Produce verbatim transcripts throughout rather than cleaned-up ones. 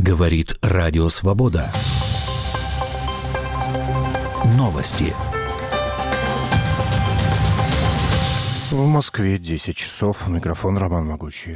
Говорит Радио Свобода. Новости. В Москве десять часов. Микрофон Роман Могучий.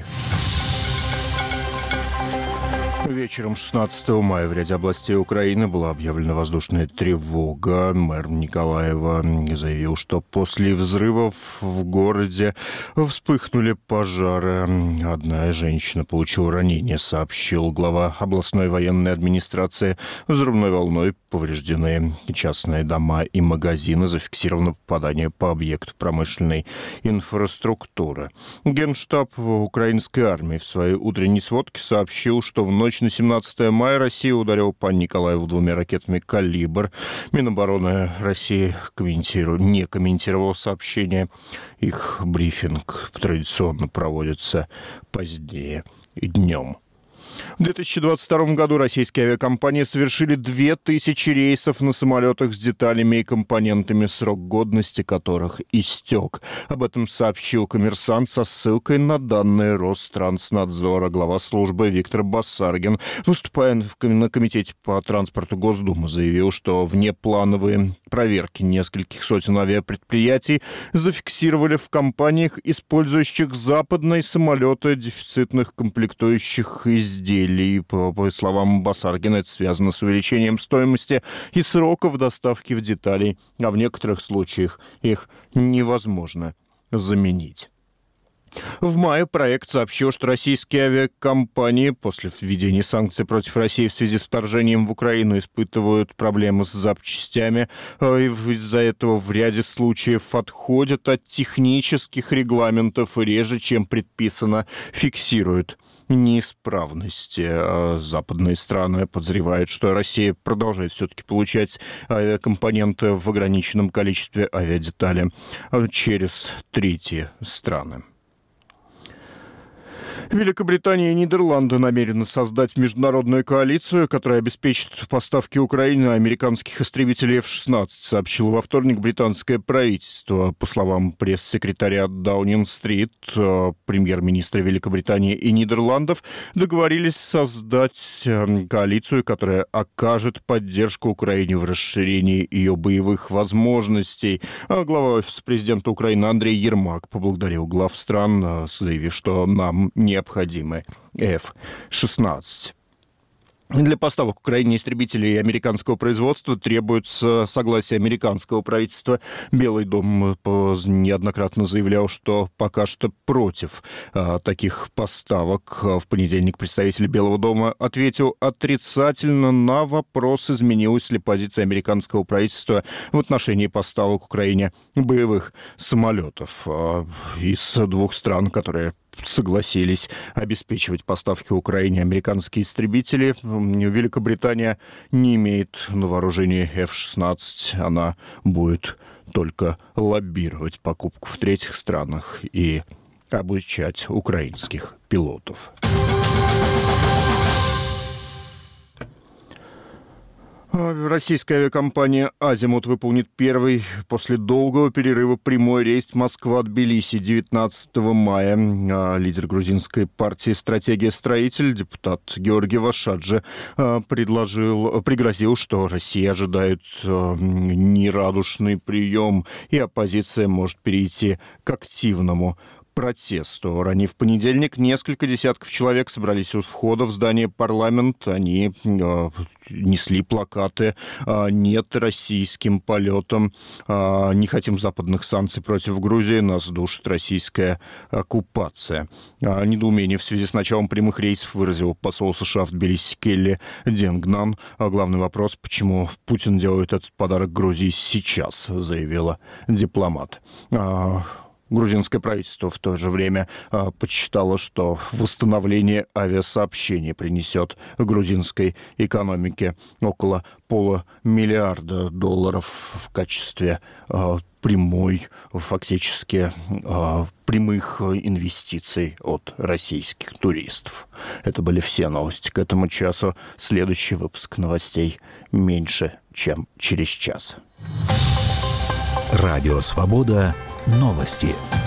Вечером шестнадцатого мая в ряде областей Украины была объявлена воздушная тревога. Мэр Николаева заявил, что после взрывов в городе вспыхнули пожары. Одна женщина получила ранение, сообщил глава областной военной администрации. Взрывной волной повреждены частные дома и магазины. Зафиксировано попадание по объекту промышленной инфраструктуры. Генштаб украинской армии в своей утренней сводке сообщил, что в ночь на семнадцатое мая Россия ударила по Николаеву двумя ракетами «Калибр». Минобороны России комментиру... не комментировал сообщение. Их брифинг традиционно проводится позднее днем. В две тысячи двадцать втором году российские авиакомпании совершили две тысячи рейсов на самолетах с деталями и компонентами, срок годности которых истек. Об этом сообщил «Коммерсант» со ссылкой на данные Ространснадзора. Глава службы Виктор Басаргин, выступая на Комитете по транспорту Госдумы, заявил, что внеплановые проверки нескольких сотен авиапредприятий зафиксировали в компаниях, использующих западные самолеты дефицитных комплектующих изделий. По, по словам Басаргина, это связано с увеличением стоимости и сроков доставки в деталей, а в некоторых случаях их невозможно заменить. В мае проект сообщил, что российские авиакомпании после введения санкций против России в связи с вторжением в Украину испытывают проблемы с запчастями. И из-за этого в ряде случаев отходят от технических регламентов и реже, чем предписано, фиксируют неисправности. Западные страны подозревают, что Россия продолжает все-таки получать авиакомпоненты в ограниченном количестве, авиадетали через третьи страны. Великобритания и Нидерланды намерены создать международную коалицию, которая обеспечит поставки Украине американских истребителей эф шестнадцать, сообщило во вторник британское правительство. По словам пресс-секретаря Даунинг-стрит, премьер-министры Великобритании и Нидерландов договорились создать коалицию, которая окажет поддержку Украине в расширении ее боевых возможностей. А глава офиса президента Украины Андрей Ермак поблагодарил глав стран, заявив, что нам не необходимы эф шестнадцать. Для поставок Украине истребителей американского производства требуется согласие американского правительства. Белый дом неоднократно заявлял, что пока что против а, таких поставок. В понедельник представитель Белого дома ответил отрицательно на вопрос, изменилась ли позиция американского правительства в отношении поставок Украине боевых самолетов а, из двух стран, которые согласились обеспечивать поставки Украине американские истребители. Великобритания не имеет на вооружении эф шестнадцать. Она будет только лоббировать покупку в третьих странах и обучать украинских пилотов. Российская авиакомпания «Азимут» выполнит первый после долгого перерыва прямой рейс Москва-Тбилиси девятнадцатого мая. Лидер грузинской партии «Стратегия-строитель», депутат Георгий Вашаджи, предложил, пригрозил, что Россия ожидает нерадушный прием, и оппозиция может перейти к активному протесту. Ранее в понедельник несколько десятков человек собрались у входа в здание парламента. Они э, несли плакаты э, «Нет российским полетам», э, «Не хотим западных санкций против Грузии», «Нас душит российская оккупация». Э, недоумение в связи с началом прямых рейсов выразил посол США в Тбилиси Келли Денгнан. А главный вопрос, почему Путин делает этот подарок Грузии сейчас, заявила дипломат. Э, Грузинское правительство в то же время а, подсчитало, что восстановление авиасообщения принесет грузинской экономике около полумиллиарда долларов в качестве а, прямой, фактически а, прямых инвестиций от российских туристов. Это были все новости к этому часу. Следующий выпуск новостей меньше, чем через час. Радио «Свобода». Новости.